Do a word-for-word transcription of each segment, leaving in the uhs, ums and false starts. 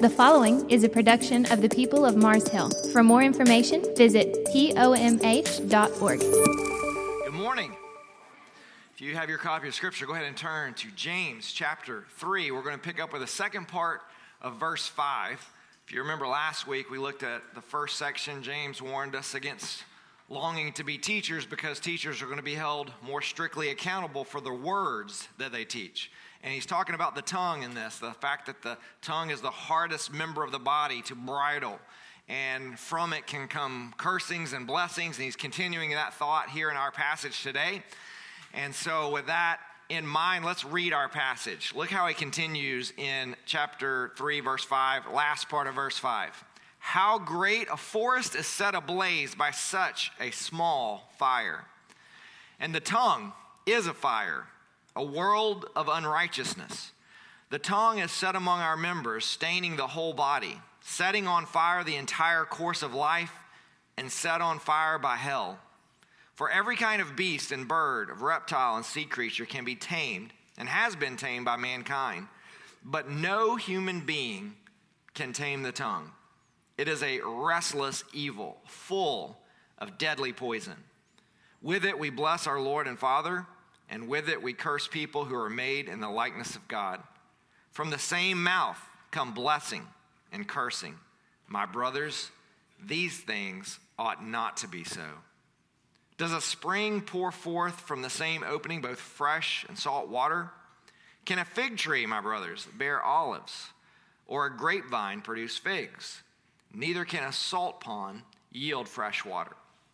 The following is a production of the people of Mars Hill. For more information, visit P O M H dot org. Good morning. If you have your copy of Scripture, go ahead and turn to James chapter three. We're going to pick up with the second part of verse five. If you remember last week, we looked at the first section. James warned us against longing to be teachers because teachers are going to be held more strictly accountable for the words that they teach. And he's talking about the tongue in this, the fact that the tongue is the hardest member of the body to bridle. And from it can come cursings and blessings. And he's continuing that thought here in our passage today. And so with that in mind, let's read our passage. Look how he continues in chapter three, verse five, last part of verse five. How great a forest is set ablaze by such a small fire. And the tongue is a fire, a world of unrighteousness. The tongue is set among our members, staining the whole body, setting on fire the entire course of life, and set on fire by hell. For every kind of beast and bird, of reptile and sea creature can be tamed, and has been tamed by mankind. But no human being can tame the tongue. It is a restless evil, full of deadly poison. With it we bless our Lord and Father, and with it we curse people who are made in the likeness of God. From the same mouth come blessing and cursing. My brothers, these things ought not to be so. Does a spring pour forth from the same opening both fresh and salt water? Can a fig tree, my brothers, bear olives, or a grapevine produce figs? Neither can a salt pond yield fresh water.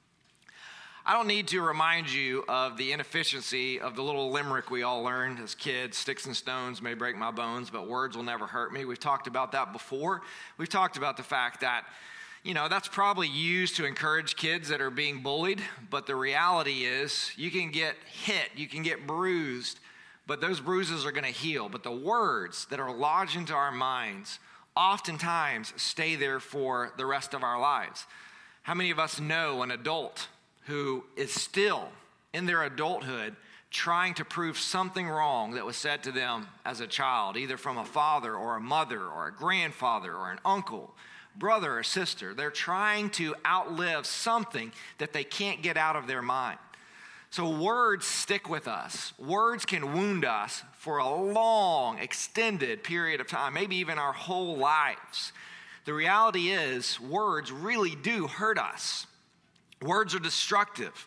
I don't need to remind you of the inefficiency of the little limerick we all learned as kids. Sticks and stones may break my bones, but words will never hurt me. We've talked about that before. We've talked about the fact that, you know, that's probably used to encourage kids that are being bullied. But the reality is you can get hit, you can get bruised, but those bruises are going to heal. But the words that are lodged into our minds oftentimes stay there for the rest of our lives. How many of us know an adult who is still in their adulthood trying to prove something wrong that was said to them as a child, either from a father or a mother or a grandfather or an uncle, brother or sister? They're trying to outlive something that they can't get out of their mind. So words stick with us. Words can wound us for a long, extended period of time, maybe even our whole lives. The reality is, words really do hurt us. Words are destructive.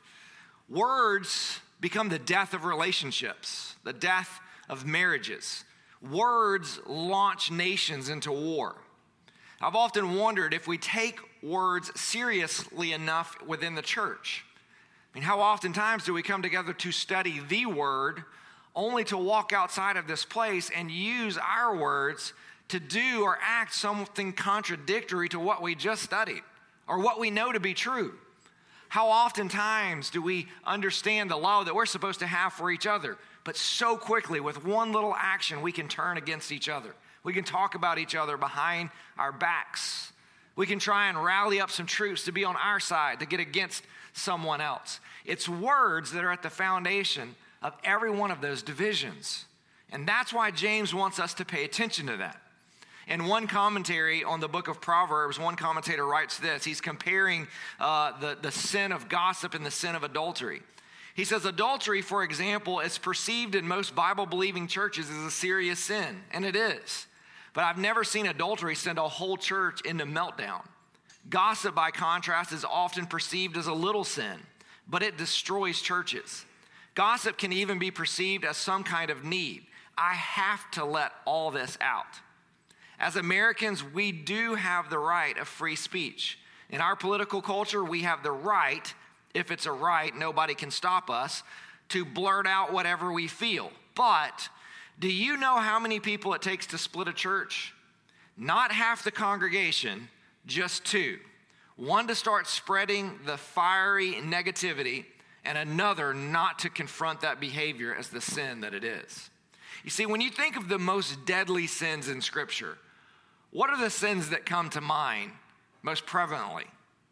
Words become the death of relationships, the death of marriages. Words launch nations into war. I've often wondered if we take words seriously enough within the church. I mean, how oftentimes do we come together to study the word only to walk outside of this place and use our words to do or act something contradictory to what we just studied or what we know to be true? How oftentimes do we understand the love that we're supposed to have for each other, but so quickly with one little action we can turn against each other. We can talk about each other behind our backs. We can try and rally up some troops to be on our side to get against someone else. It's words that are at the foundation of every one of those divisions. And that's why James wants us to pay attention to that. In one commentary on the book of Proverbs, one commentator writes this. He's comparing uh, the, the sin of gossip and the sin of adultery. He says, adultery, for example, is perceived in most Bible-believing churches as a serious sin, and it is. But I've never seen adultery send a whole church into meltdown. Gossip, by contrast, is often perceived as a little sin, but it destroys churches. Gossip can even be perceived as some kind of need. I have to let all this out. As Americans, we do have the right of free speech. In our political culture, we have the right, if it's a right, nobody can stop us, to blurt out whatever we feel. But do you know how many people it takes to split a church? Not half the congregation, just two. One to start spreading the fiery negativity, and another not to confront that behavior as the sin that it is. You see, when you think of the most deadly sins in Scripture, what are the sins that come to mind most prevalently?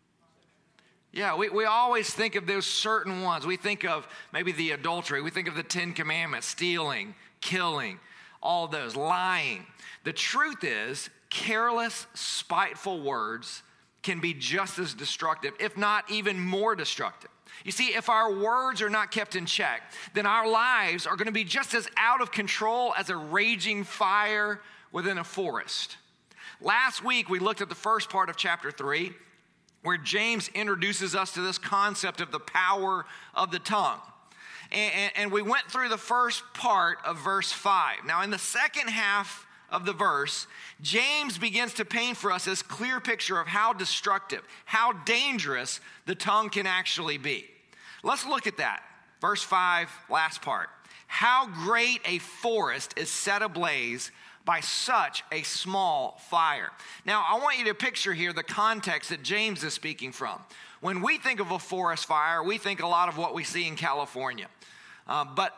Yeah, we, we always think of those certain ones. We think of maybe the adultery. We think of the Ten Commandments, stealing, killing, all those, lying. The truth is, careless, spiteful words can be just as destructive, if not even more destructive. You see, if our words are not kept in check, then our lives are going to be just as out of control as a raging fire within a forest. Last week, we looked at the first part of chapter three, where James introduces us to this concept of the power of the tongue. And, and, and we went through the first part of verse five. Now, in the second half of the verse, James begins to paint for us this clear picture of how destructive, how dangerous the tongue can actually be. Let's look at that. Verse five, last part. How great a forest is set ablaze by such a small fire. Now, I want you to picture here the context that James is speaking from. When we think of a forest fire, we think a lot of what we see in California. Uh, but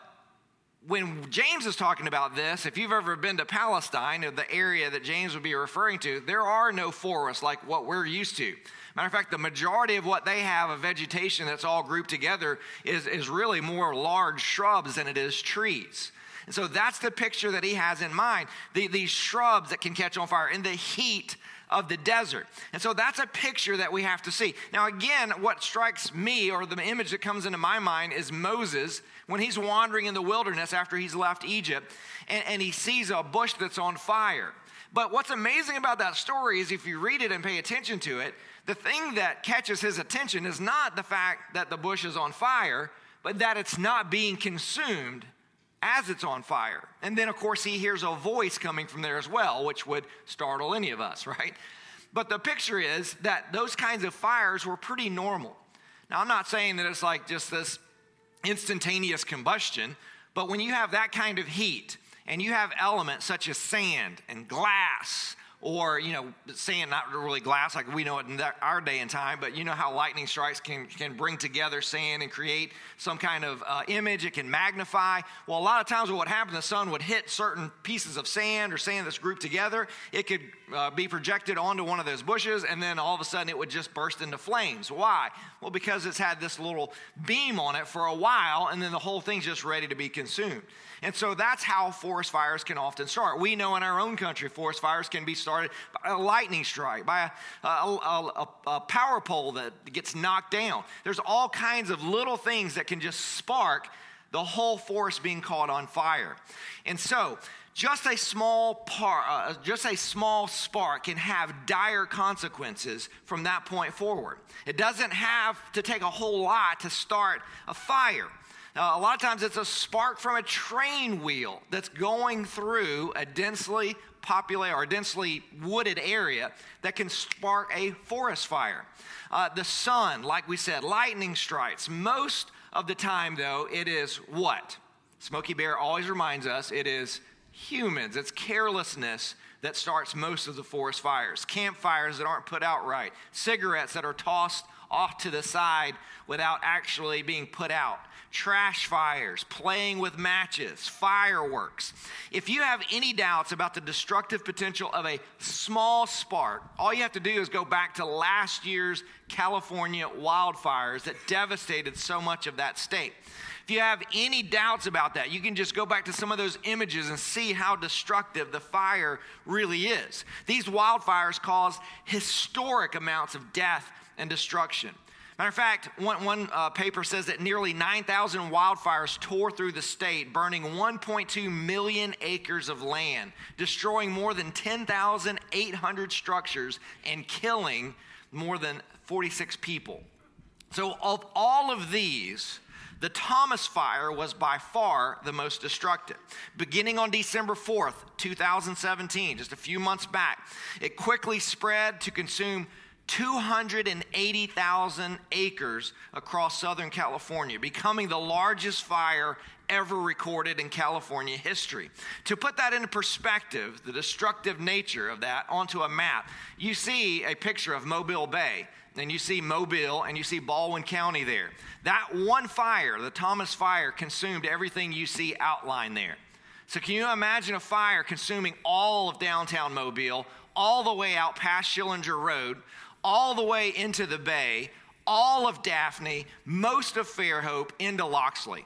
when James is talking about this, if you've ever been to Palestine, or the area that James would be referring to, there are no forests like what we're used to. Matter of fact, the majority of what they have of vegetation that's all grouped together is, is really more large shrubs than it is trees. And so that's the picture that he has in mind, the, these shrubs that can catch on fire in the heat of the desert. And so that's a picture that we have to see. Now, again, what strikes me, or the image that comes into my mind, is Moses when he's wandering in the wilderness after he's left Egypt, and, and he sees a bush that's on fire. But what's amazing about that story is if you read it and pay attention to it, the thing that catches his attention is not the fact that the bush is on fire, but that it's not being consumed as it's on fire. And then, of course, he hears a voice coming from there as well, which would startle any of us, right? But the picture is that those kinds of fires were pretty normal. Now, I'm not saying that it's like just this instantaneous combustion, but when you have that kind of heat and you have elements such as sand and glass, or, you know, sand, not really glass like we know it in that, our day and time, but you know how lightning strikes can, can bring together sand and create some kind of uh, image. It can magnify. Well, a lot of times what would happen, the sun would hit certain pieces of sand or sand that's grouped together. It could uh, be projected onto one of those bushes, and then all of a sudden it would just burst into flames. Why? Well, because it's had this little beam on it for a while, and then the whole thing's just ready to be consumed. And so that's how forest fires can often start. We know in our own country, forest fires can be started by a lightning strike, by a, a, a, a power pole that gets knocked down. There's all kinds of little things that can just spark the whole forest being caught on fire. And so just a small par, uh, just a small spark can have dire consequences from that point forward. It doesn't have to take a whole lot to start a fire. Now, a lot of times it's a spark from a train wheel that's going through a densely populated or densely wooded area that can spark a forest fire. Uh, the sun, like we said, lightning strikes. Most of the time, though, it is what? Smokey Bear always reminds us it is humans. It's carelessness that starts most of the forest fires. Campfires that aren't put out right. Cigarettes that are tossed off to the side without actually being put out. Trash fires, playing with matches, fireworks. If you have any doubts about the destructive potential of a small spark, all you have to do is go back to last year's California wildfires that devastated so much of that state. If you have any doubts about that, you can just go back to some of those images and see how destructive the fire really is. These wildfires caused historic amounts of death and destruction. Matter of fact, one, one uh, paper says that nearly nine thousand wildfires tore through the state, burning one point two million acres of land, destroying more than ten thousand eight hundred structures, and killing more than forty-six people. So of all of these, the Thomas Fire was by far the most destructive. Beginning on December fourth, two thousand seventeen, just a few months back, it quickly spread to consume two hundred eighty thousand acres across Southern California, becoming the largest fire ever recorded in California history. To put that into perspective, the destructive nature of that onto a map, you see a picture of Mobile Bay, and you see Mobile, and you see Baldwin County there. That one fire, the Thomas Fire, consumed everything you see outlined there. So can you imagine a fire consuming all of downtown Mobile, all the way out past Schillinger Road, all the way into the Bay, all of Daphne, most of Fairhope, into Loxley?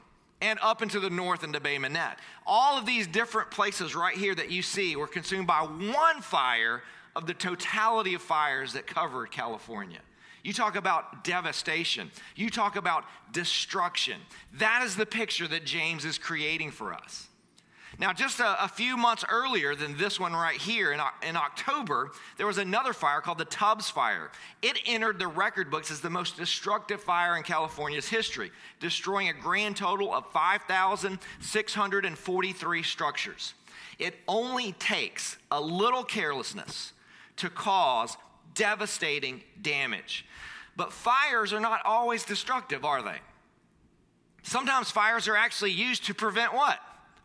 and up into the north into Bay Minette. All of these different places right here that you see were consumed by one fire of the totality of fires that covered California. You talk about devastation. You talk about destruction. That is the picture that James is creating for us. Now, just a, a few months earlier than this one right here, in, in October, there was another fire called the Tubbs Fire. It entered the record books as the most destructive fire in California's history, destroying a grand total of five thousand six hundred forty-three structures. It only takes a little carelessness to cause devastating damage. But fires are not always destructive, are they? Sometimes fires are actually used to prevent what?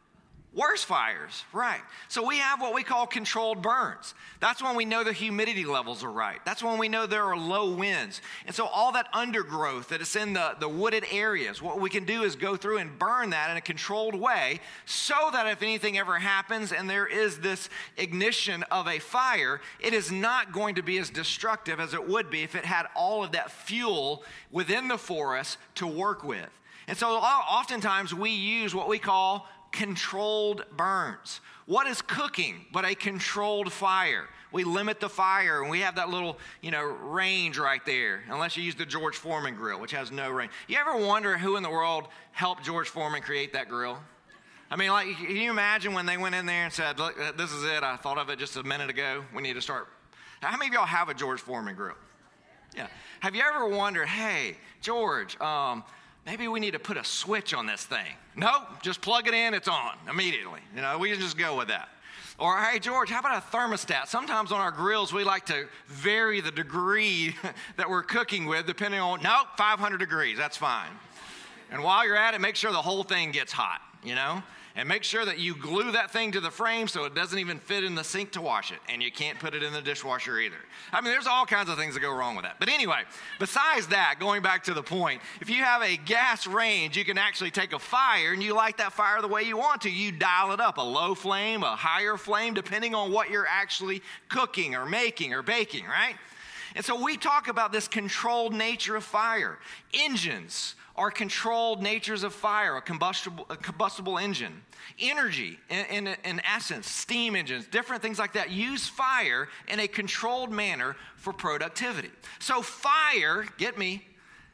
Worse fires, right. So we have what we call controlled burns. That's when we know the humidity levels are right. That's when we know there are low winds. And so all that undergrowth that is in the, the wooded areas, what we can do is go through and burn that in a controlled way so that if anything ever happens and there is this ignition of a fire, it is not going to be as destructive as it would be if it had all of that fuel within the forest to work with. And so oftentimes we use what we call controlled burns. What is cooking but a controlled fire? We limit the fire and we have that little, you know, range right there, unless you use the George Foreman grill, which has no range. You ever wonder who in the world helped George Foreman create that grill? I mean, like, can you imagine when they went in there and said, look, this is it. I thought of it just a minute ago. We need to start. How many of y'all have a George Foreman grill? Yeah. Have you ever wondered, hey, George, um, maybe we need to put a switch on this thing? Nope, just plug it in, it's on immediately. You know, we can just go with that. Or, hey, George, how about a thermostat? Sometimes on our grills, we like to vary the degree that we're cooking with, depending on, nope, five hundred degrees, that's fine. And while you're at it, make sure the whole thing gets hot, you know? And make sure that you glue that thing to the frame so it doesn't even fit in the sink to wash it. And you can't put it in the dishwasher either. I mean, there's all kinds of things that go wrong with that. But anyway, besides that, going back to the point, if you have a gas range, you can actually take a fire and you light that fire the way you want to. You dial it up, a low flame, a higher flame, depending on what you're actually cooking or making or baking, right? And so we talk about this controlled nature of fire. Engines are controlled natures of fire, a combustible, a combustible engine. Energy, in, in, in essence, steam engines, different things like that, use fire in a controlled manner for productivity. So fire, get me,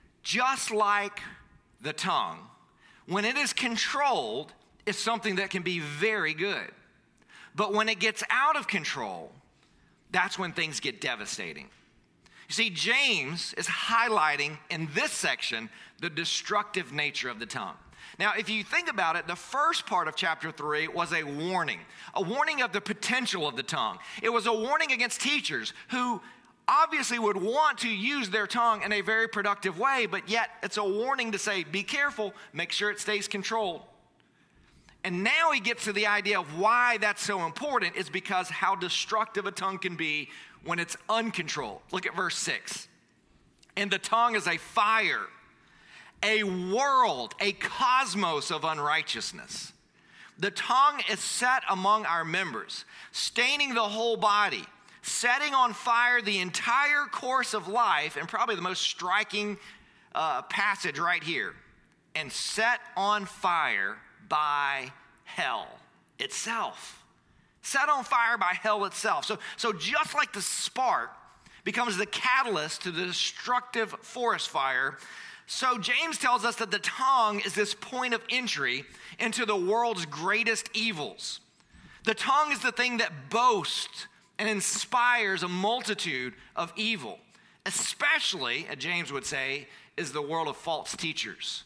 just like the tongue, when it is controlled, is something that can be very good. But when it gets out of control, that's when things get devastating. You see, James is highlighting in this section the destructive nature of the tongue. Now, if you think about it, the first part of chapter three was a warning, a warning of the potential of the tongue. It was a warning against teachers who obviously would want to use their tongue in a very productive way, but yet it's a warning to say, be careful, make sure it stays controlled. And now he gets to the idea of why that's so important is because how destructive a tongue can be when it's uncontrolled. Look at verse six. And the tongue is a fire, a world, a cosmos of unrighteousness. The tongue is set among our members, staining the whole body, setting on fire the entire course of life, and probably the most striking uh, passage right here, and set on fire by hell itself. Set on fire by hell itself. So, so just like the spark becomes the catalyst to the destructive forest fire, so James tells us that the tongue is this point of entry into the world's greatest evils. The tongue is the thing that boasts and inspires a multitude of evil, especially, as James would say, is the world of false teachers.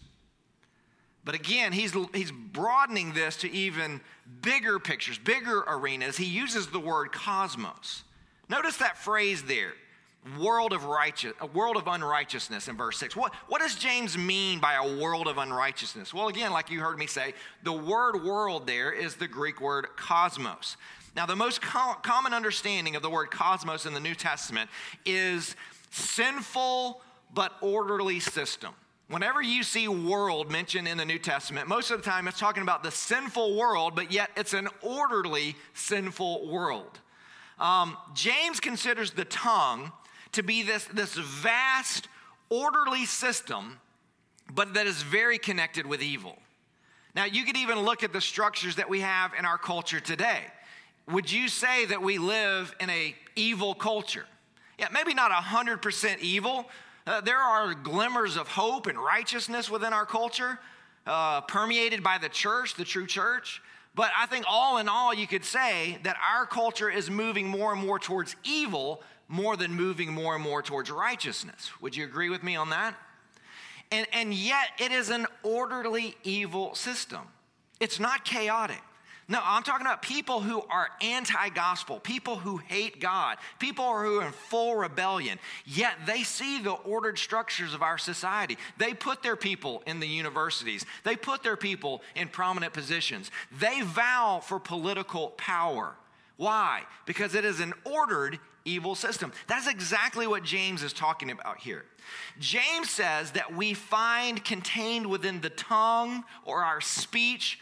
But again, he's, he's broadening this to even bigger pictures, bigger arenas. He uses the word cosmos. Notice that phrase there, world of righteous, a world of unrighteousness in verse six. What, what does James mean by a world of unrighteousness? Well, again, like you heard me say, the word world there is the Greek word cosmos. Now, the most com- common understanding of the word cosmos in the New Testament is sinful but orderly system. Whenever you see world mentioned in the New Testament, most of the time it's talking about the sinful world, but yet it's an orderly sinful world. Um, James considers the tongue to be this, this vast, orderly system, but that is very connected with evil. Now, you could even look at the structures that we have in our culture today. Would you say that we live in an evil culture? Yeah, maybe not one hundred percent evil. Uh, there are glimmers of hope and righteousness within our culture, uh, permeated by the church, the true church. But I think all in all, you could say that our culture is moving more and more towards evil more than moving more and more towards righteousness. Would you agree with me on that? And, and yet it is an orderly evil system. It's not chaotic. No, I'm talking about people who are anti-gospel, people who hate God, people who are in full rebellion, yet they see the ordered structures of our society. They put their people in the universities. They put their people in prominent positions. They vow for political power. Why? Because it is an ordered evil system. That's exactly what James is talking about here. James says that we find contained within the tongue or our speech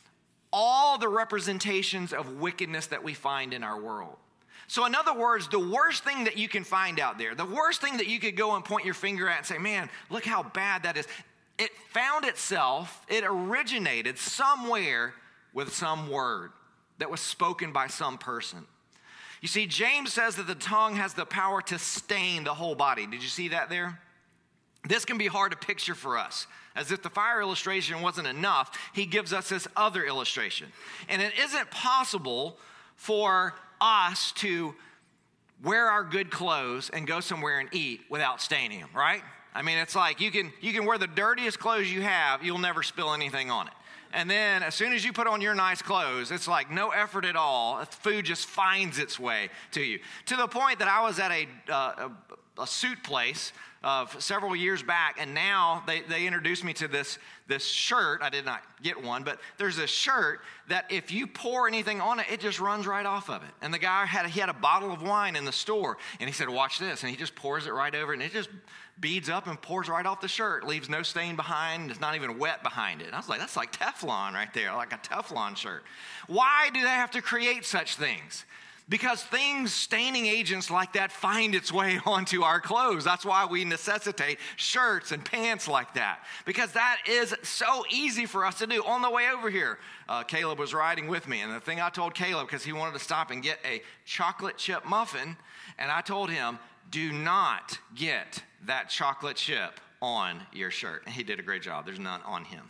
all the representations of wickedness that we find in our world. So in other words, the worst thing that you can find out there, the worst thing that you could go and point your finger at and say, man, look how bad that is. It found itself, it originated somewhere with some word that was spoken by some person. You see, James says that the tongue has the power to stain the whole body. Did you see that there? This can be hard to picture for us. As if the fire illustration wasn't enough, he gives us this other illustration. And it isn't possible for us to wear our good clothes and go somewhere and eat without staining them, right? I mean, it's like you can you can wear the dirtiest clothes you have, you'll never spill anything on it. And then as soon as you put on your nice clothes, it's like no effort at all. Food just finds its way to you. To the point that I was at a, uh, a, a suit place uh, several years back, and now they, they introduced me to this, this shirt. I did not get one, but there's a shirt that if you pour anything on it, it just runs right off of it. And the guy had, he had a bottle of wine in the store, and he said, watch this. And he just pours it right over, and it just beads up and pours right off the shirt, leaves no stain behind, it's not even wet behind it. And I was like, that's like Teflon right there, like a Teflon shirt. Why do they have to create such things? Because things, staining agents like that find its way onto our clothes. That's why we necessitate shirts and pants like that. Because that is so easy for us to do. On the way over here, uh, Caleb was riding with me. And the thing I told Caleb, because he wanted to stop and get a chocolate chip muffin, and I told him, do not get that chocolate chip on your shirt. And he did a great job. There's none on him.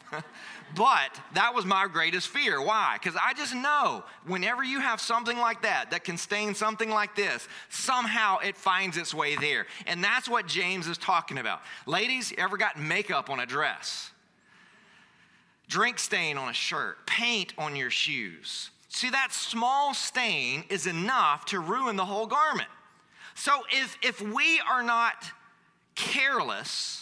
But that was my greatest fear. Why? Because I just know whenever you have something like that, that can stain something like this, somehow it finds its way there. And that's what James is talking about. Ladies, ever got makeup on a dress? Drink stain on a shirt? Paint on your shoes? See, that small stain is enough to ruin the whole garment. So if, if we are not careless,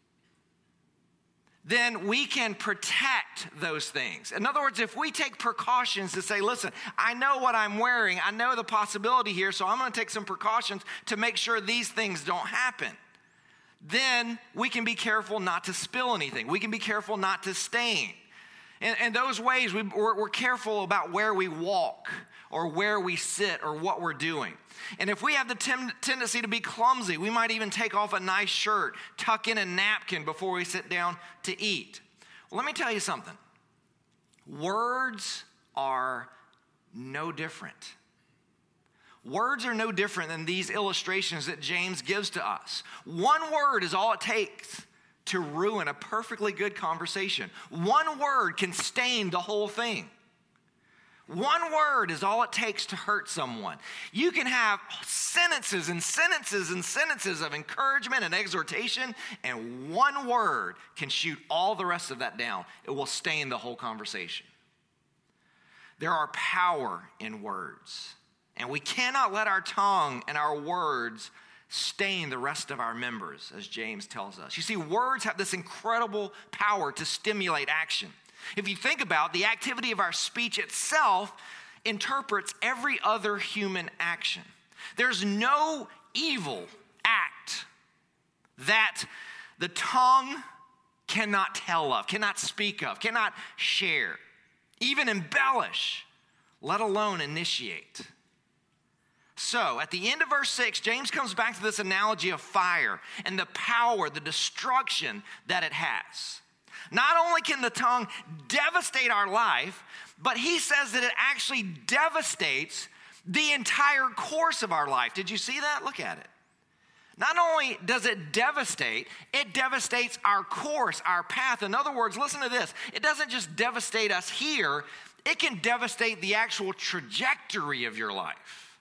then we can protect those things. In other words, if we take precautions to say, listen, I know what I'm wearing, I know the possibility here, so I'm going to take some precautions to make sure these things don't happen. Then we can be careful not to spill anything. We can be careful not to stain. In, in those ways, we, we're, we're careful about where we walk or where we sit or what we're doing. And if we have the tem- tendency to be clumsy, we might even take off a nice shirt, tuck in a napkin before we sit down to eat. Well, let me tell you something. Words are no different. Words are no different than these illustrations that James gives to us. One word is all it takes to ruin a perfectly good conversation. One word can stain the whole thing. One word is all it takes to hurt someone. You can have sentences and sentences and sentences of encouragement and exhortation, and one word can shoot all the rest of that down. It will stain the whole conversation. There are power in words, and we cannot let our tongue and our words stain the rest of our members, as James tells us. You see, words have this incredible power to stimulate action. If you think about the activity of our speech itself interprets every other human action. There's no evil act that the tongue cannot tell of, cannot speak of, cannot share, even embellish, let alone initiate. So, at the end of verse six, James comes back to this analogy of fire and the power, the destruction that it has. Not only can the tongue devastate our life, but he says that it actually devastates the entire course of our life. Did you see that? Look at it. Not only does it devastate, it devastates our course, our path. In other words, listen to this. It doesn't just devastate us here, it can devastate the actual trajectory of your life.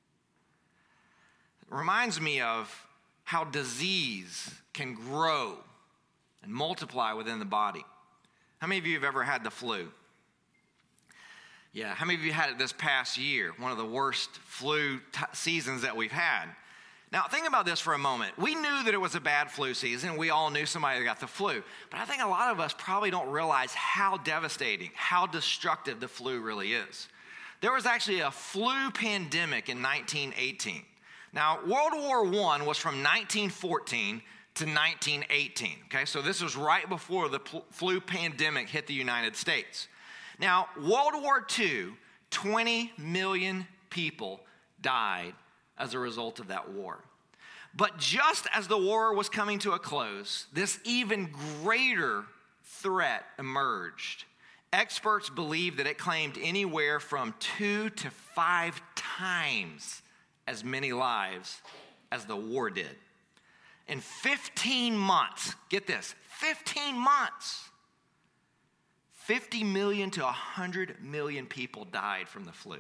It reminds me of how disease can grow and multiply within the body. How many of you have ever had the flu? Yeah, how many of you had it this past year? One of the worst flu t- seasons that we've had. Now, think about this for a moment. We knew that it was a bad flu season. We all knew somebody that got the flu. But I think a lot of us probably don't realize how devastating, how destructive the flu really is. There was actually a flu pandemic in nineteen eighteen. Now, World War One was from nineteen fourteen to nineteen eighteen, okay? So this was right before the pl- flu pandemic hit the United States. Now, World War Two, twenty million people died as a result of that war. But just as the war was coming to a close, this even greater threat emerged. Experts believe that it claimed anywhere from two to five times as many lives as the war did. In fifteen months, get this, fifteen months, fifty million to one hundred million people died from the flu.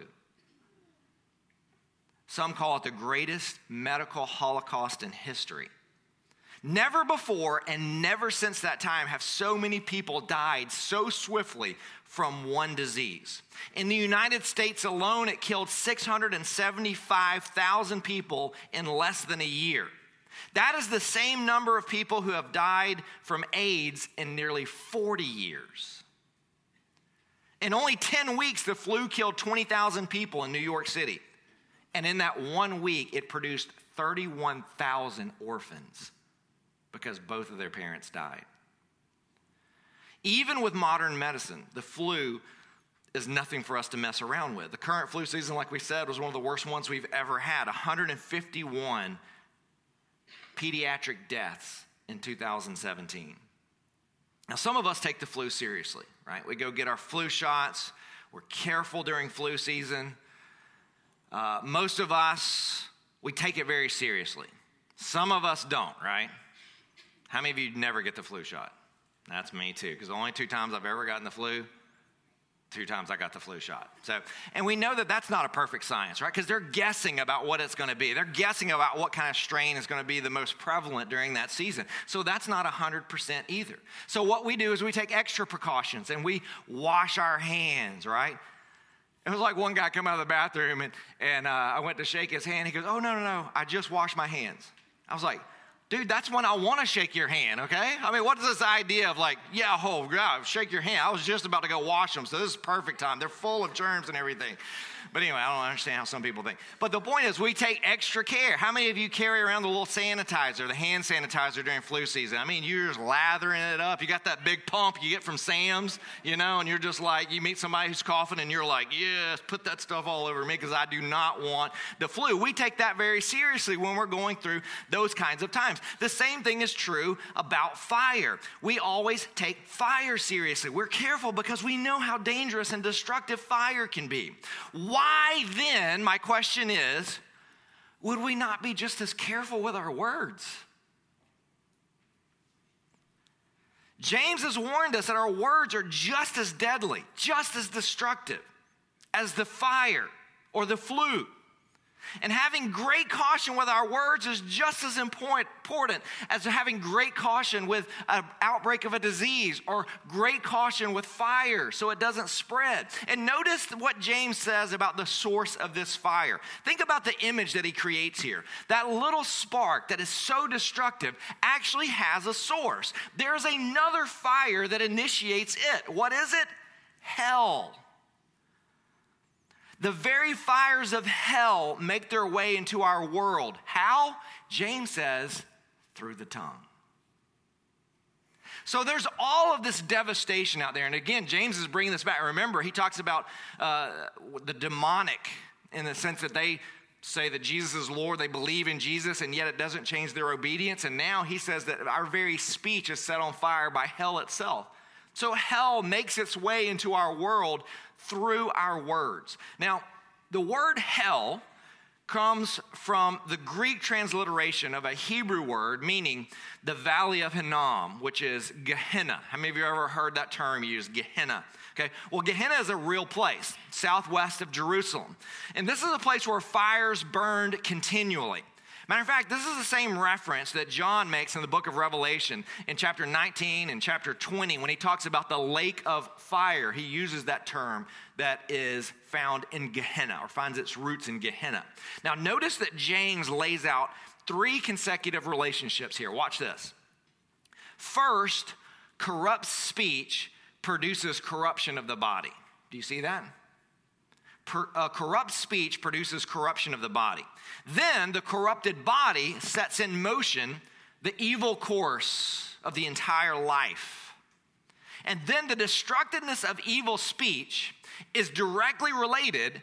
Some call it the greatest medical holocaust in history. Never before and never since that time have so many people died so swiftly from one disease. In the United States alone, it killed six hundred seventy-five thousand people in less than a year. That is the same number of people who have died from AIDS in nearly forty years. In only ten weeks, the flu killed twenty thousand people in New York City. And in that one week, it produced thirty-one thousand orphans because both of their parents died. Even with modern medicine, the flu is nothing for us to mess around with. The current flu season, like we said, was one of the worst ones we've ever had. one hundred fifty-one pediatric deaths in two thousand seventeen. Now, some of us take the flu seriously, right? We go get our flu shots. We're careful during flu season. Uh, most of us, we take it very seriously. Some of us don't, right? How many of you never get the flu shot? That's me too, because the only two times I've ever gotten the flu, two times I got the flu shot. So, and we know that that's not a perfect science, right? Because they're guessing about what it's going to be. They're guessing about what kind of strain is going to be the most prevalent during that season. So that's not one hundred percent either. So what we do is we take extra precautions and we wash our hands, right? It was like one guy come out of the bathroom and, and uh, I went to shake his hand. He goes, oh, no, no, no, I just washed my hands. I was like, dude, that's when I want to shake your hand, okay? I mean, what is this idea of like, yeah, oh, God, shake your hand. I was just about to go wash them, so this is perfect time. They're full of germs and everything. But anyway, I don't understand how some people think. But the point is we take extra care. How many of you carry around the little sanitizer, the hand sanitizer during flu season? I mean, you're just lathering it up. You got that big pump you get from Sam's, you know, and you're just like, you meet somebody who's coughing and you're like, yes, put that stuff all over me because I do not want the flu. We take that very seriously when we're going through those kinds of times. The same thing is true about fire. We always take fire seriously. We're careful because we know how dangerous and destructive fire can be. Why then, my question is, would we not be just as careful with our words? James has warned us that our words are just as deadly, just as destructive as the fire or the flu. And having great caution with our words is just as important as having great caution with an outbreak of a disease or great caution with fire so it doesn't spread. And notice what James says about the source of this fire. Think about the image that he creates here. That little spark that is so destructive actually has a source. There's another fire that initiates it. What is it? Hell. The very fires of hell make their way into our world. How? James says, through the tongue. So there's all of this devastation out there. And again, James is bringing this back. Remember, he talks about uh, the demonic in the sense that they say that Jesus is Lord, they believe in Jesus, and yet it doesn't change their obedience. And now he says that our very speech is set on fire by hell itself. So hell makes its way into our world through our words. Now, the word hell comes from the Greek transliteration of a Hebrew word meaning the valley of Hinnom, which is Gehenna. How many of you ever heard that term used, Gehenna? Okay, well, Gehenna is a real place, southwest of Jerusalem. And this is a place where fires burned continually. Matter of fact, this is the same reference that John makes in the book of Revelation in chapter nineteen and chapter twenty when he talks about the lake of fire. He uses that term that is found in Gehenna or finds its roots in Gehenna. Now, notice that James lays out three consecutive relationships here. Watch this. First, corrupt speech produces corruption of the body. Do you see that? Per, uh, corrupt speech produces corruption of the body. Then the corrupted body sets in motion the evil course of the entire life. And then the destructiveness of evil speech is directly related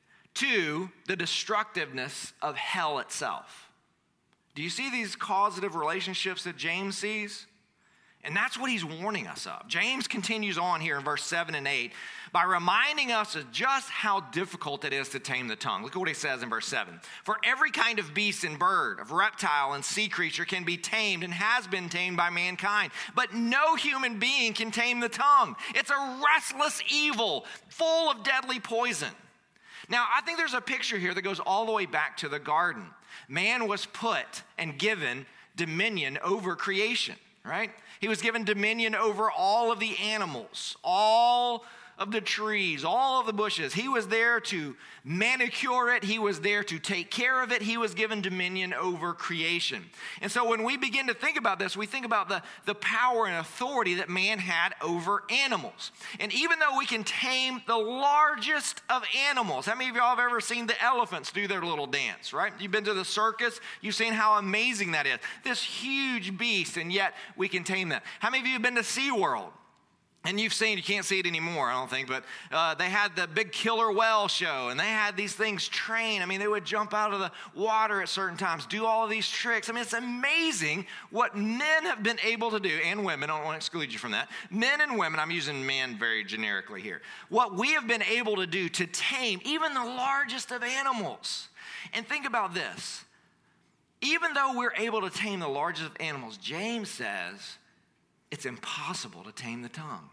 to the destructiveness of hell itself. Do you see these causative relationships that James sees? And that's what he's warning us of. James continues on here in verse seven and eight by reminding us of just how difficult it is to tame the tongue. Look at what he says in verse seven. For every kind of beast and bird, of reptile and sea creature can be tamed and has been tamed by mankind. But no human being can tame the tongue. It's a restless evil, full of deadly poison. Now, I think there's a picture here that goes all the way back to the garden. Man was put and given dominion over creation, right? He was given dominion over all of the animals, all of the trees, all of the bushes. He was there to manicure it. He was there to take care of it. He was given dominion over creation. And so when we begin to think about this, we think about the, the power and authority that man had over animals. And even though we can tame the largest of animals, how many of y'all have ever seen the elephants do their little dance, right? You've been to the circus, you've seen how amazing that is. This huge beast, and yet we can tame that. How many of you have been to SeaWorld? And you've seen, you can't see it anymore, I don't think, but uh, they had the big killer whale show, and they had these things trained. I mean, they would jump out of the water at certain times, do all of these tricks. I mean, it's amazing what men have been able to do, and women, I don't want to exclude you from that. Men and women, I'm using men very generically here. What we have been able to do to tame even the largest of animals. And think about this. Even though we're able to tame the largest of animals, James says it's impossible to tame the tongue.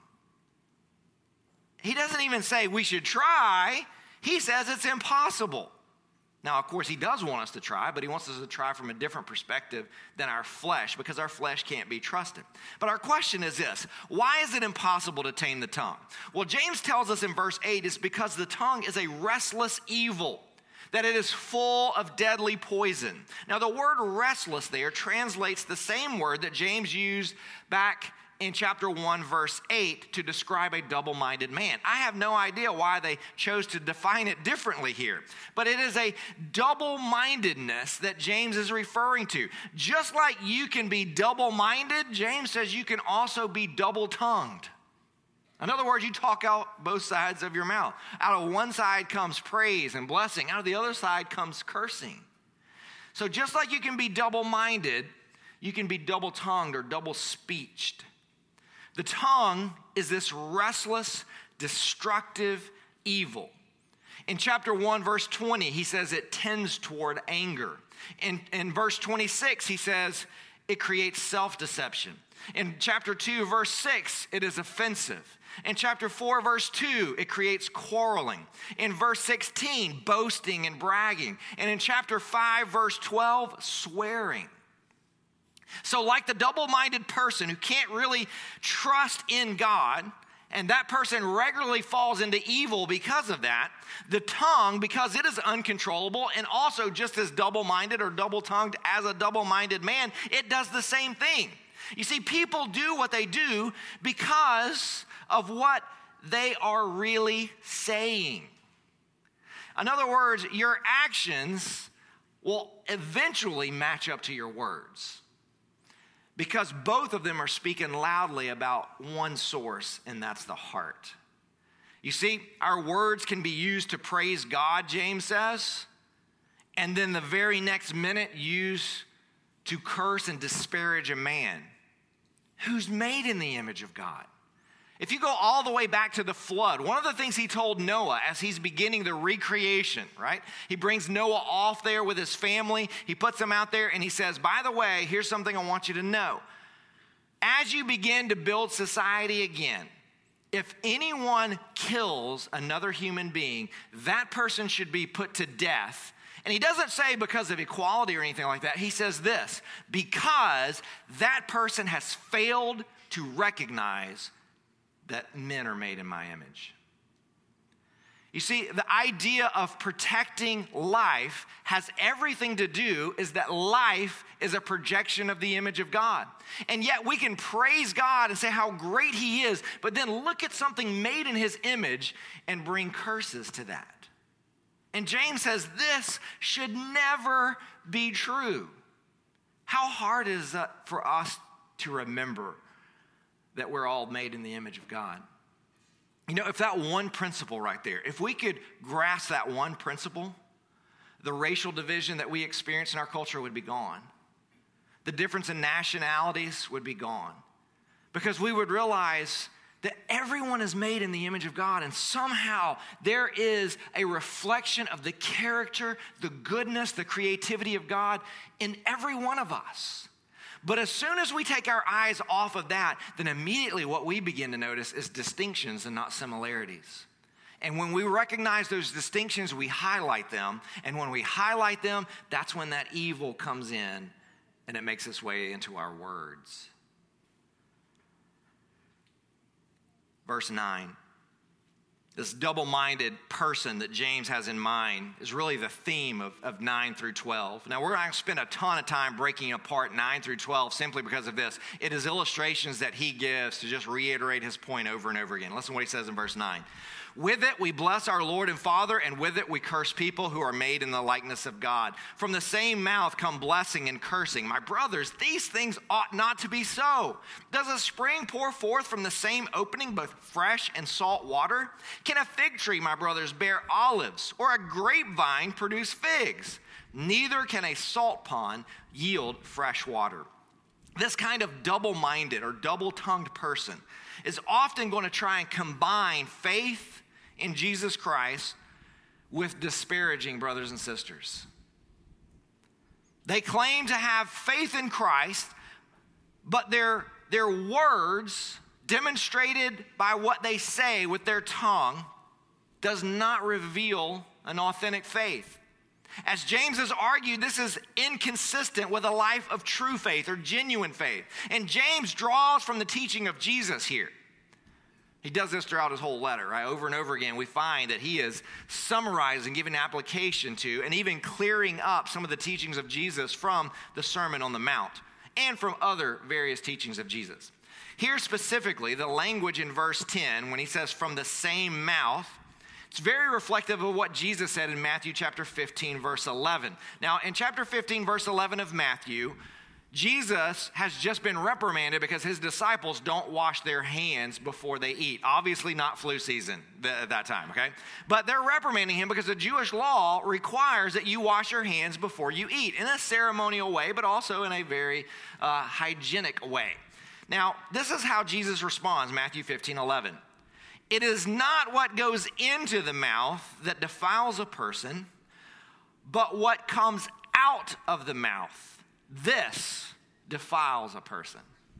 He doesn't even say we should try. He says it's impossible. Now, of course, he does want us to try, but he wants us to try from a different perspective than our flesh, because our flesh can't be trusted. But our question is this: why is it impossible to tame the tongue? Well, James tells us in verse eight, it's because the tongue is a restless evil, that it is full of deadly poison. Now, the word restless there translates the same word that James used back in chapter one, verse eight, to describe a double-minded man. I have no idea why they chose to define it differently here, but it is a double-mindedness that James is referring to. Just like you can be double-minded, James says you can also be double-tongued. In other words, you talk out both sides of your mouth. Out of one side comes praise and blessing. Out of the other side comes cursing. So just like you can be double-minded, you can be double-tongued or double-speeched. The tongue is this restless, destructive evil. In chapter one, verse twenty, he says it tends toward anger. In, in verse twenty-six, he says it creates self-deception. In chapter two, verse six, it is offensive. In chapter four, verse two, it creates quarreling. In verse sixteen, boasting and bragging. And in chapter five, verse twelve, swearing. So like the double-minded person who can't really trust in God, and that person regularly falls into evil because of that, the tongue, because it is uncontrollable and also just as double-minded or double-tongued as a double-minded man, it does the same thing. You see, people do what they do because of what they are really saying. In other words, your actions will eventually match up to your words, because both of them are speaking loudly about one source, and that's the heart. You see, our words can be used to praise God, James says, and then the very next minute use to curse and disparage a man who's made in the image of God. If you go all the way back to the flood, one of the things he told Noah as he's beginning the recreation, right? He brings Noah off there with his family. He puts them out there and he says, by the way, here's something I want you to know. As you begin to build society again, if anyone kills another human being, that person should be put to death. And he doesn't say because of equality or anything like that. He says this, because that person has failed to recognize that men are made in my image. You see, the idea of protecting life has everything to do is that life is a projection of the image of God. And yet we can praise God and say how great he is, but then look at something made in his image and bring curses to that. And James says this should never be true. How hard is it for us to remember that we're all made in the image of God? You know, if that one principle right there, if we could grasp that one principle, the racial division that we experience in our culture would be gone. The difference in nationalities would be gone. Because we would realize that everyone is made in the image of God, and somehow there is a reflection of the character, the goodness, the creativity of God in every one of us. But as soon as we take our eyes off of that, then immediately what we begin to notice is distinctions and not similarities. And when we recognize those distinctions, we highlight them. And when we highlight them, that's when that evil comes in and it makes its way into our words. Verse nine. This double-minded person that James has in mind is really the theme of, of nine through twelve. Now, we're going to spend a ton of time breaking apart nine through twelve simply because of this. It is illustrations that he gives to just reiterate his point over and over again. Listen to what he says in verse nine. With it we bless our Lord and Father, and with it we curse people who are made in the likeness of God. From the same mouth come blessing and cursing. My brothers, these things ought not to be so. Does a spring pour forth from the same opening both fresh and salt water? Can a fig tree, my brothers, bear olives, or a grapevine produce figs? Neither can a salt pond yield fresh water. This kind of double-minded or double-tongued person is often going to try and combine faith in Jesus Christ with disparaging brothers and sisters. They claim to have faith in Christ, but their, their words, demonstrated by what they say with their tongue, does not reveal an authentic faith. As James has argued, this is inconsistent with a life of true faith or genuine faith. And James draws from the teaching of Jesus here. He does this throughout his whole letter, right? Over and over again, we find that he is summarizing, giving application to, and even clearing up some of the teachings of Jesus from the Sermon on the Mount and from other various teachings of Jesus. Here specifically, the language in verse ten, when he says from the same mouth, it's very reflective of what Jesus said in Matthew chapter fifteen, verse eleven. Now, in chapter fifteen, verse eleven of Matthew, Jesus has just been reprimanded because his disciples don't wash their hands before they eat. Obviously not flu season at that time, okay? But they're reprimanding him because the Jewish law requires that you wash your hands before you eat in a ceremonial way, but also in a very uh, hygienic way. Now, this is how Jesus responds, Matthew fifteen eleven. It is not what goes into the mouth that defiles a person, but what comes out of the mouth. This defiles a person.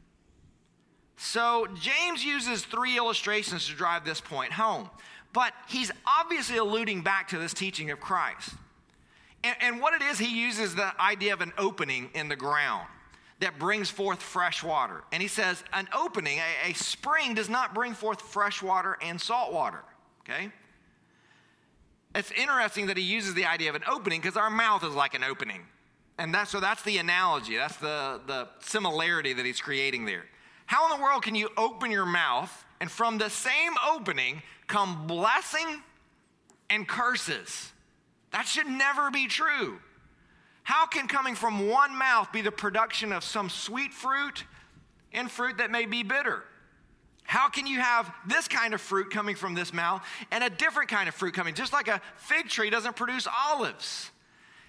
So James uses three illustrations to drive this point home. But he's obviously alluding back to this teaching of Christ. And, and what it is, he uses the idea of an opening in the ground that brings forth fresh water. And he says an opening, a, a spring does not bring forth fresh water and salt water. Okay? It's interesting that he uses the idea of an opening because our mouth is like an opening. And that's, so that's the analogy. That's the, the similarity that he's creating there. How in the world can you open your mouth and from the same opening come blessing and curses? That should never be true. How can coming from one mouth be the production of some sweet fruit and fruit that may be bitter? How can you have this kind of fruit coming from this mouth and a different kind of fruit coming? Just like a fig tree doesn't produce olives.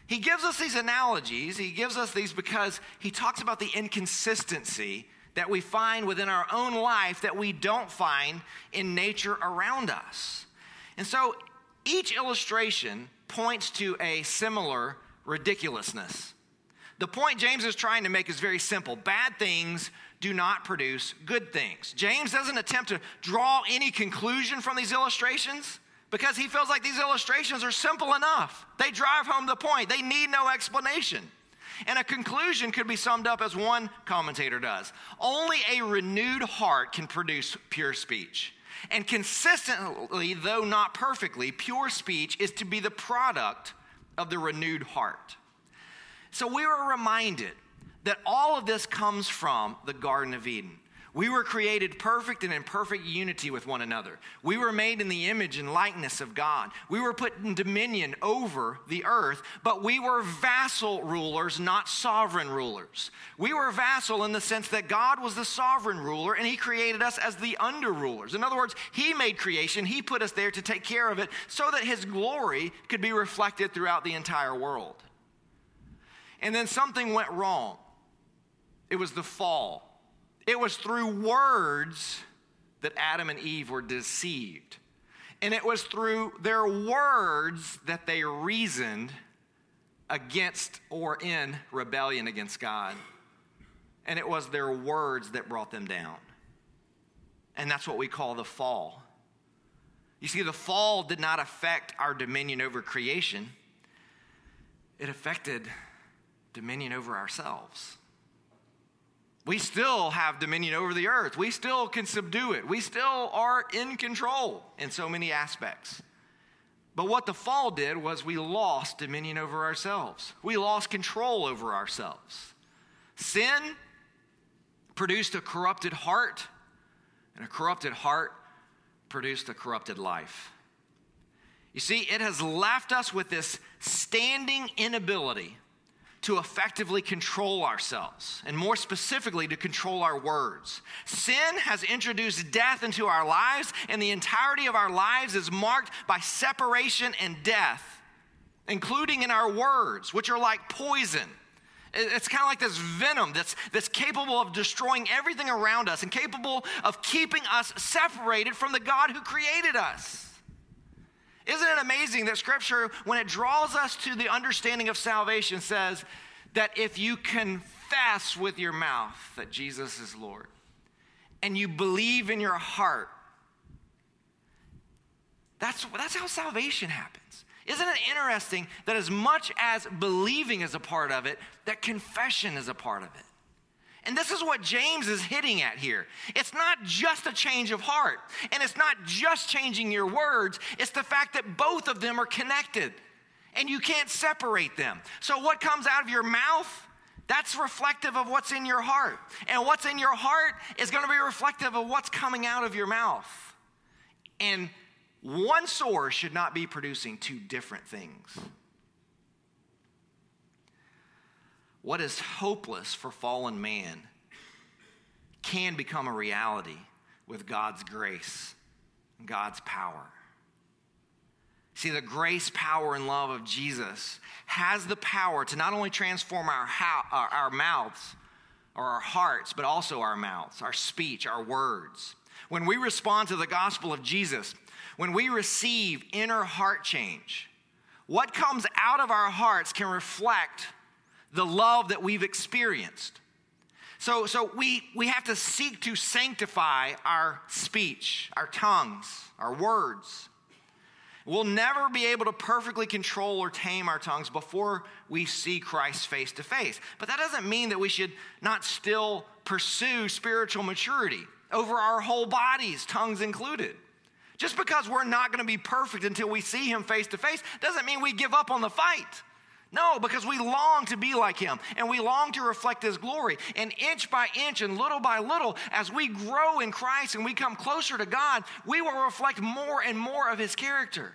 He gives us these analogies. He gives us these because he talks about the inconsistency that we find within our own life that we don't find in nature around us. And so each illustration points to a similar ridiculousness. The point James is trying to make is very simple. Bad things do not produce good things. James doesn't attempt to draw any conclusion from these illustrations because he feels like these illustrations are simple enough. They drive home the point. They need no explanation. And a conclusion could be summed up as one commentator does. Only a renewed heart can produce pure speech. And consistently, though not perfectly, pure speech is to be the product of the renewed heart. So we were reminded that all of this comes from the Garden of Eden. We were created perfect and in perfect unity with one another. We were made in the image and likeness of God. We were put in dominion over the earth, but we were vassal rulers, not sovereign rulers. We were vassal in the sense that God was the sovereign ruler and he created us as the under rulers. In other words, he made creation. He put us there to take care of it so that his glory could be reflected throughout the entire world. And then something went wrong. It was the fall. It was through words that Adam and Eve were deceived. And it was through their words that they reasoned against or in rebellion against God. And it was their words that brought them down. And that's what we call the fall. You see, the fall did not affect our dominion over creation. It affected dominion over ourselves. We still have dominion over the earth. We still can subdue it. We still are in control in so many aspects. But what the fall did was we lost dominion over ourselves. We lost control over ourselves. Sin produced a corrupted heart, and a corrupted heart produced a corrupted life. You see, it has left us with this standing inability to effectively control ourselves, and more specifically, to control our words. Sin has introduced death into our lives, and the entirety of our lives is marked by separation and death, including in our words, which are like poison. It's kind of like this venom that's, that's capable of destroying everything around us and capable of keeping us separated from the God who created us. Isn't it amazing that Scripture, when it draws us to the understanding of salvation, says that if you confess with your mouth that Jesus is Lord and you believe in your heart, that's, that's how salvation happens. Isn't it interesting that as much as believing is a part of it, that confession is a part of it? And this is what James is hitting at here. It's not just a change of heart, and it's not just changing your words. It's the fact that both of them are connected, and you can't separate them. So what comes out of your mouth, that's reflective of what's in your heart. And what's in your heart is going to be reflective of what's coming out of your mouth. And one source should not be producing two different things. What is hopeless for fallen man can become a reality with God's grace and God's power. See, the grace, power, and love of Jesus has the power to not only transform our, ha- our, our mouths or our hearts, but also our mouths, our speech, our words. When we respond to the gospel of Jesus, when we receive inner heart change, what comes out of our hearts can reflect the love that we've experienced. So, so we, we have to seek to sanctify our speech, our tongues, our words. We'll never be able to perfectly control or tame our tongues before we see Christ face to face. But that doesn't mean that we should not still pursue spiritual maturity over our whole bodies, tongues included. Just because we're not going to be perfect until we see him face to face doesn't mean we give up on the fight. No, because we long to be like him, and we long to reflect his glory. And inch by inch and little by little, as we grow in Christ and we come closer to God, we will reflect more and more of his character.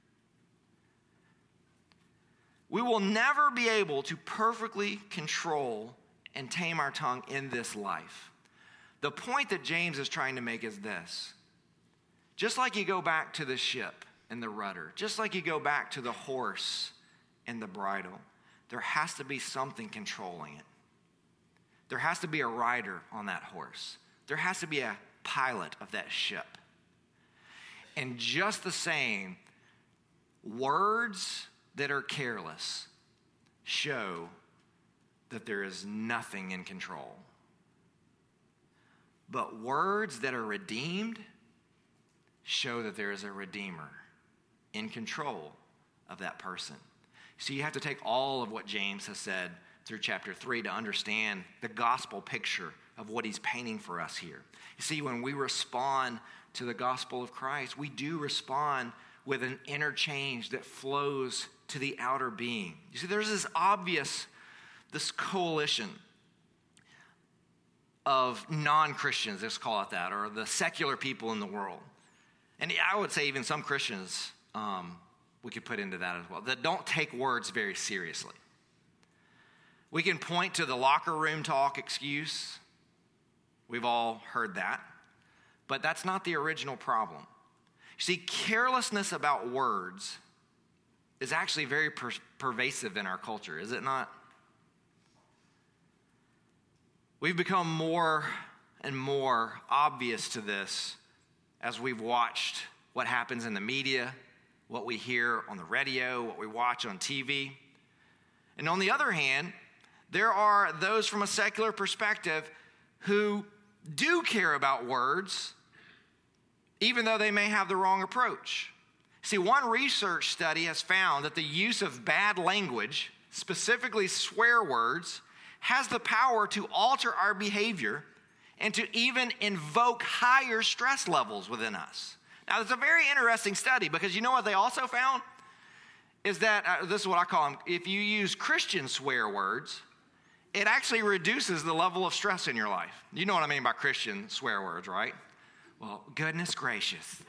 We will never be able to perfectly control and tame our tongue in this life. The point that James is trying to make is this. Just like you go back to the ship and the rudder, just like you go back to the horse and the bridle, there has to be something controlling it. There has to be a rider on that horse. There has to be a pilot of that ship. And just the same, words that are careless show that there is nothing in control. But words that are redeemed show that there is a redeemer in control of that person. So you have to take all of what James has said through chapter three to understand the gospel picture of what he's painting for us here. You see, when we respond to the gospel of Christ, we do respond with an inner change that flows to the outer being. You see, there's this obvious, this coalition of non-Christians, let's call it that, or the secular people in the world. And I would say even some Christians um, we could put into that as well, that don't take words very seriously. We can point to the locker room talk excuse. We've all heard that. But that's not the original problem. You see, carelessness about words is actually very per- pervasive in our culture, is it not? We've become more and more obvious to this as we've watched what happens in the media, what we hear on the radio, what we watch on T V. And on the other hand, there are those from a secular perspective who do care about words, even though they may have the wrong approach. See, one research study has found that the use of bad language, specifically swear words, has the power to alter our behavior and to even invoke higher stress levels within us. Now, it's a very interesting study because you know what they also found? Is that, uh, this is what I call them, if you use Christian swear words, it actually reduces the level of stress in your life. You know what I mean by Christian swear words, right? Well, goodness gracious,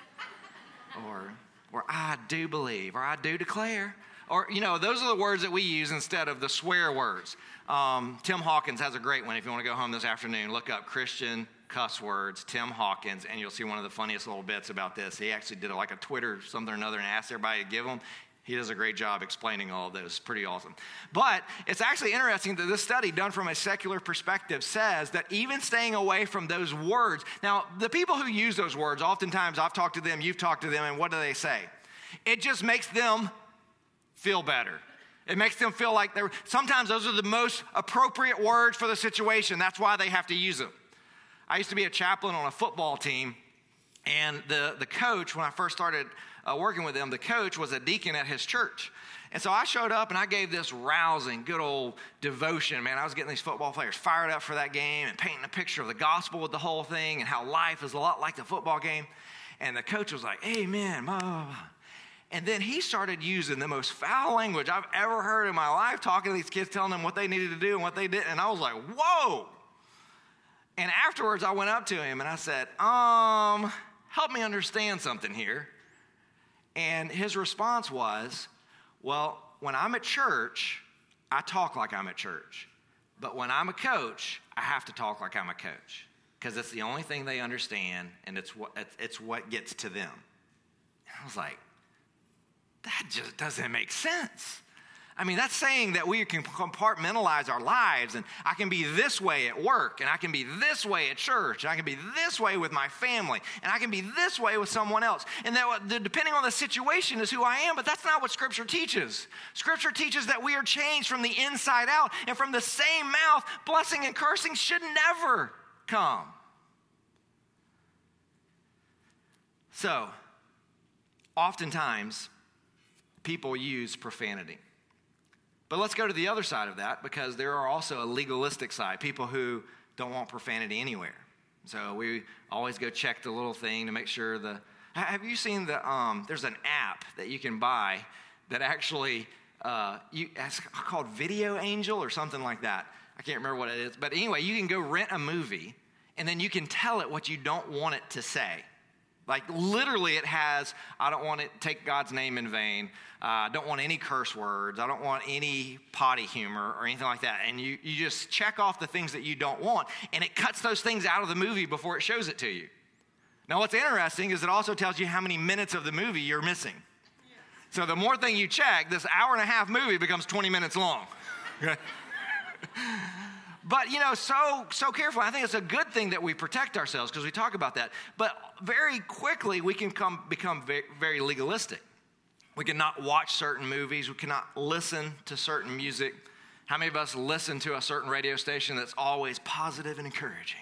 or, or I do believe, or I do declare. Or, you know, those are the words that we use instead of the swear words. Um, Tim Hawkins has a great one. If you want to go home this afternoon, look up Christian cuss words, Tim Hawkins, and you'll see one of the funniest little bits about this. He actually did like a Twitter something or another and asked everybody to give them. He does a great job explaining all of those. Pretty awesome. But it's actually interesting that this study done from a secular perspective says that even staying away from those words. Now, the people who use those words, oftentimes I've talked to them, you've talked to them, and what do they say? It just makes them feel better. It makes them feel like they're, sometimes those are the most appropriate words for the situation. That's why they have to use them. I used to be a chaplain on a football team, and the, the coach, when I first started uh, working with them, the coach was a deacon at his church. And so I showed up and I gave this rousing, good old devotion. Man, I was getting these football players fired up for that game and painting a picture of the gospel with the whole thing and how life is a lot like the football game. And the coach was like, amen, blah, blah, blah. And then he started using the most foul language I've ever heard in my life, talking to these kids, telling them what they needed to do and what they didn't. And I was like, whoa. And afterwards, I went up to him and I said, um, help me understand something here. And his response was, well, when I'm at church, I talk like I'm at church. But when I'm a coach, I have to talk like I'm a coach because it's the only thing they understand and it's what, it's what gets to them. And I was like, that just doesn't make sense. I mean, that's saying that we can compartmentalize our lives and I can be this way at work and I can be this way at church and I can be this way with my family and I can be this way with someone else. And that depending on the situation is who I am, but that's not what Scripture teaches. Scripture teaches that we are changed from the inside out, and from the same mouth, blessing and cursing should never come. So, oftentimes, people use profanity. But let's go to the other side of that, because there are also a legalistic side, people who don't want profanity anywhere. So we always go check the little thing to make sure the, have you seen the, um, there's an app that you can buy that actually, uh, you, it's called Video Angel or something like that. I can't remember what it is. But anyway, you can go rent a movie and then you can tell it what you don't want it to say. Like literally it has, I don't want to take God's name in vain. I uh, don't want any curse words. I don't want any potty humor or anything like that. And you, you just check off the things that you don't want. And it cuts those things out of the movie before it shows it to you. Now what's interesting is it also tells you how many minutes of the movie you're missing. So the more thing you check, this hour and a half movie becomes twenty minutes long. But, you know, so so careful. I think it's a good thing that we protect ourselves because we talk about that. But very quickly, we can come, become very, very legalistic. We cannot watch certain movies. We cannot listen to certain music. How many of us listen to a certain radio station that's always positive and encouraging?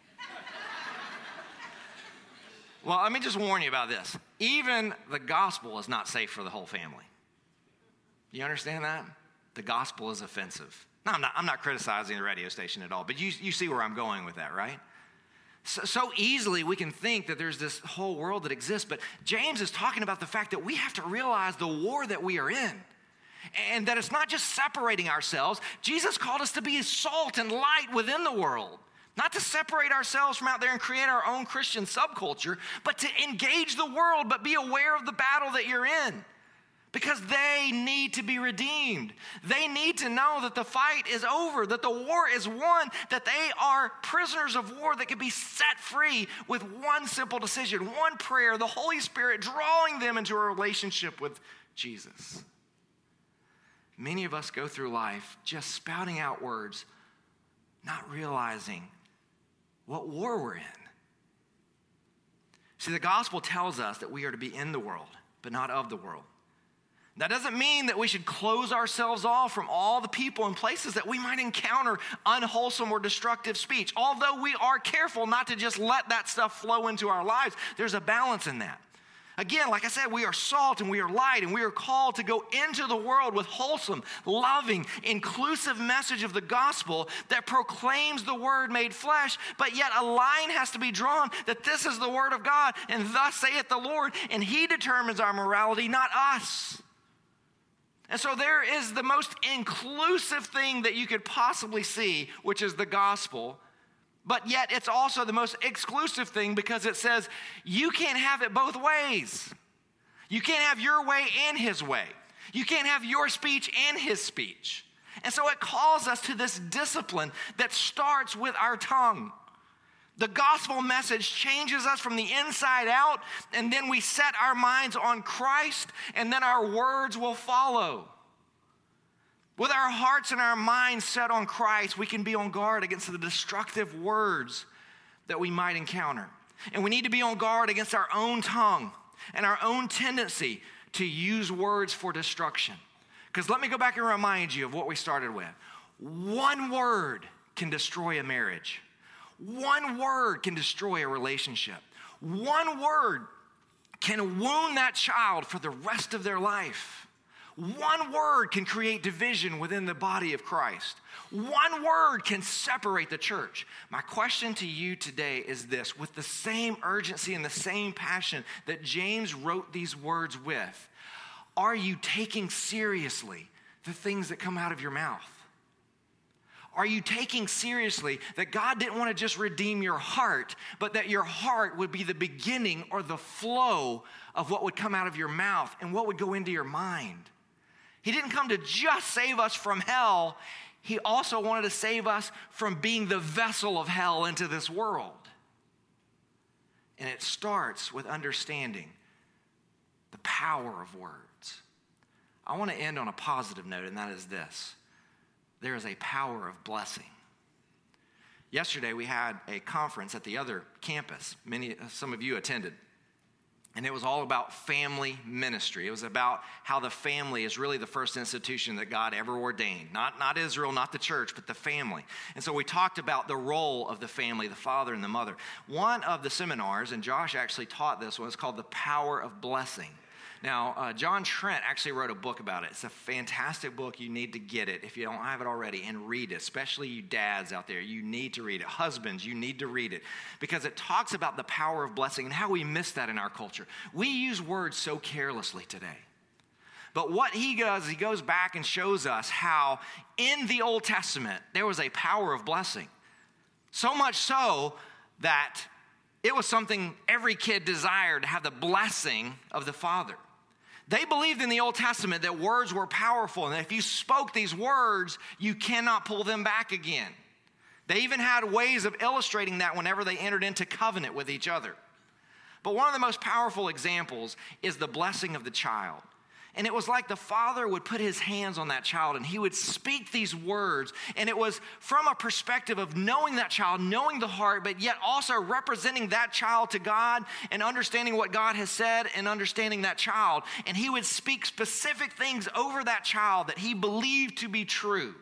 Well, let me just warn you about this. Even the gospel is not safe for the whole family. You understand that? The gospel is offensive. No, I'm not, I'm not criticizing the radio station at all, but you, you see where I'm going with that, right? So, so easily we can think that there's this whole world that exists, but James is talking about the fact that we have to realize the war that we are in, and that it's not just separating ourselves. Jesus called us to be salt and light within the world. Not to separate ourselves from out there and create our own Christian subculture, but to engage the world, but be aware of the battle that you're in. Because they need to be redeemed. They need to know that the fight is over, that the war is won, that they are prisoners of war that can be set free with one simple decision, one prayer, the Holy Spirit drawing them into a relationship with Jesus. Many of us go through life just spouting out words, not realizing what war we're in. See, the gospel tells us that we are to be in the world, but not of the world. That doesn't mean that we should close ourselves off from all the people and places that we might encounter unwholesome or destructive speech. Although we are careful not to just let that stuff flow into our lives, there's a balance in that. Again, like I said, we are salt and we are light, and we are called to go into the world with wholesome, loving, inclusive message of the gospel that proclaims the word made flesh, but yet a line has to be drawn that this is the word of God, and thus saith the Lord, and he determines our morality, not us. And so there is the most inclusive thing that you could possibly see, which is the gospel. But yet it's also the most exclusive thing because it says you can't have it both ways. You can't have your way and his way. You can't have your speech and his speech. And so it calls us to this discipline that starts with our tongue. The gospel message changes us from the inside out, and then we set our minds on Christ, and then our words will follow. With our hearts and our minds set on Christ, we can be on guard against the destructive words that we might encounter. And we need to be on guard against our own tongue and our own tendency to use words for destruction. Because let me go back and remind you of what we started with. One word can destroy a marriage. One word can destroy a relationship. One word can wound that child for the rest of their life. One word can create division within the body of Christ. One word can separate the church. My question to you today is this: with the same urgency and the same passion that James wrote these words with, are you taking seriously the things that come out of your mouth? Are you taking seriously that God didn't want to just redeem your heart, but that your heart would be the beginning or the flow of what would come out of your mouth and what would go into your mind? He didn't come to just save us from hell. He also wanted to save us from being the vessel of hell into this world. And it starts with understanding the power of words. I want to end on a positive note, and that is this. There is a power of blessing. Yesterday, we had a conference at the other campus. Many, some of you attended. And it was all about family ministry. It was about how the family is really the first institution that God ever ordained. Not, not Israel, not the church, but the family. And so we talked about the role of the family, the father and the mother. One of the seminars, and Josh actually taught this one, is called The Power of Blessing. Now, uh, John Trent actually wrote a book about it. It's a fantastic book. You need to get it if you don't have it already and read it, especially you dads out there. You need to read it. Husbands, you need to read it because it talks about the power of blessing and how we miss that in our culture. We use words so carelessly today. But what he does, he goes back and shows us how in the Old Testament there was a power of blessing. So much so that it was something every kid desired, to have the blessing of the Father. They believed in the Old Testament that words were powerful, and that if you spoke these words, you cannot pull them back again. They even had ways of illustrating that whenever they entered into covenant with each other. But one of the most powerful examples is the blessing of the child. And it was like the father would put his hands on that child and he would speak these words. And it was from a perspective of knowing that child, knowing the heart, but yet also representing that child to God and understanding what God has said and understanding that child. And he would speak specific things over that child that he believed to be true.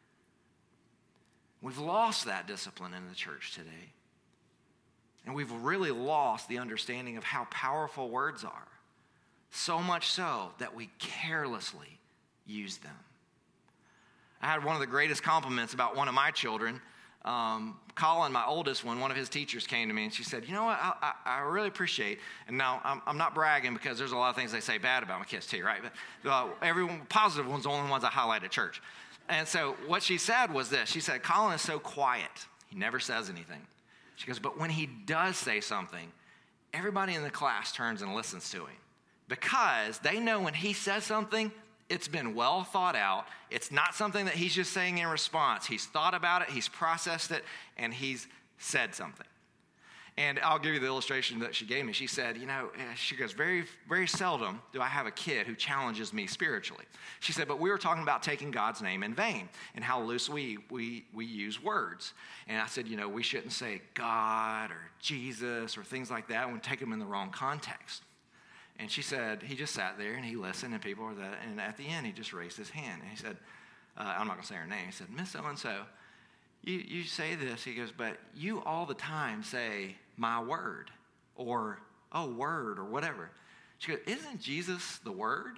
We've lost that discipline in the church today. And we've really lost the understanding of how powerful words are. So much so that we carelessly use them. I had one of the greatest compliments about one of my children. Um, Colin, my oldest one, one of his teachers came to me and she said, you know what, I, I, I really appreciate, and now I'm, I'm not bragging because there's a lot of things they say bad about my kids too, right? But uh, everyone, positive ones, the only ones I highlight at church. And so what she said was this. She said, Colin is so quiet. He never says anything. She goes, but when he does say something, everybody in the class turns and listens to him. Because they know when he says something, it's been well thought out. It's not something that he's just saying in response. He's thought about it, he's processed it, and he's said something. And I'll give you the illustration that she gave me. She said, you know, she goes, very, very seldom do I have a kid who challenges me spiritually. She said, but we were talking about taking God's name in vain and how loosely we, we, we use words. And I said, you know, we shouldn't say God or Jesus or things like that and take them in the wrong context. And she said, he just sat there and he listened and people were that. And at the end, he just raised his hand. And he said, uh, I'm not going to say her name. He said, Miss So-and-so, you, you say this. He goes, but you all the time say my word or, oh, word or whatever. She goes, isn't Jesus the word?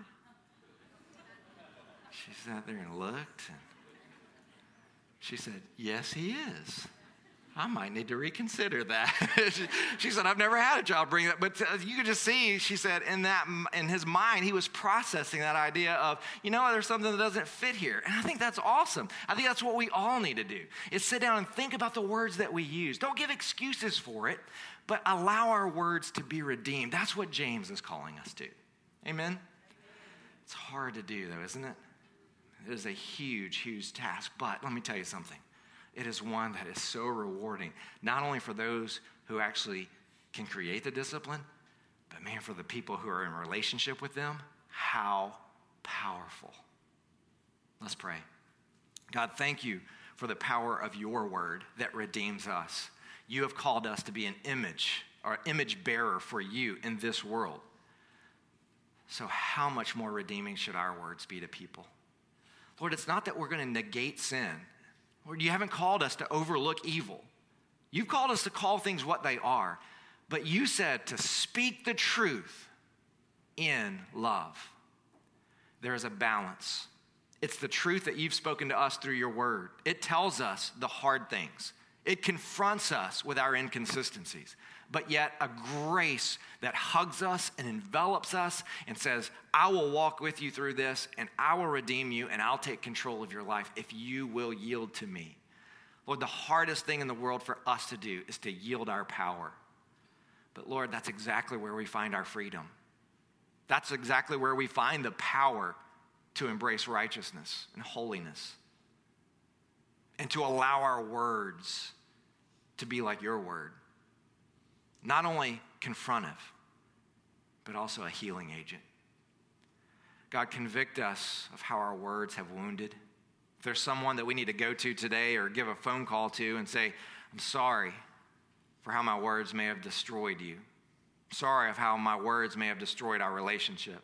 She sat there and looked. And she said, yes, he is. I might need to reconsider that. she, she said, I've never had a child bring that. But uh, you could just see, she said, in that in his mind, he was processing that idea of, you know, there's something that doesn't fit here. And I think that's awesome. I think that's what we all need to do, is sit down and think about the words that we use. Don't give excuses for it, but allow our words to be redeemed. That's what James is calling us to. Amen? It's hard to do, though, isn't it? It is a huge, huge task. But let me tell you something. It is one that is so rewarding, not only for those who actually can create the discipline, but man, for the people who are in relationship with them, how powerful. Let's pray. God, thank you for the power of your word that redeems us. You have called us to be an image, or image bearer for you in this world. So how much more redeeming should our words be to people? Lord, it's not that we're going to negate sin. Lord, you haven't called us to overlook evil. You've called us to call things what they are. But you said to speak the truth in love. There is a balance. It's the truth that you've spoken to us through your word. It tells us the hard things. It confronts us with our inconsistencies. But yet a grace that hugs us and envelops us and says, I will walk with you through this and I will redeem you and I'll take control of your life if you will yield to me. Lord, the hardest thing in the world for us to do is to yield our power. But Lord, that's exactly where we find our freedom. That's exactly where we find the power to embrace righteousness and holiness and to allow our words to be like your word. Not only confrontive, but also a healing agent. God, convict us of how our words have wounded. If there's someone that we need to go to today or give a phone call to and say, I'm sorry for how my words may have destroyed you. I'm sorry of how my words may have destroyed our relationship.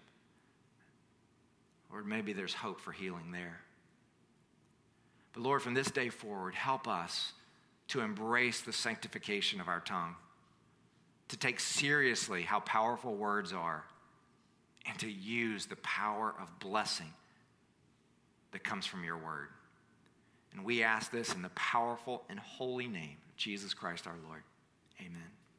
Or maybe there's hope for healing there. But Lord, from this day forward, help us to embrace the sanctification of our tongue, to take seriously how powerful words are, and to use the power of blessing that comes from your word. And we ask this in the powerful and holy name of Jesus Christ our Lord. Amen.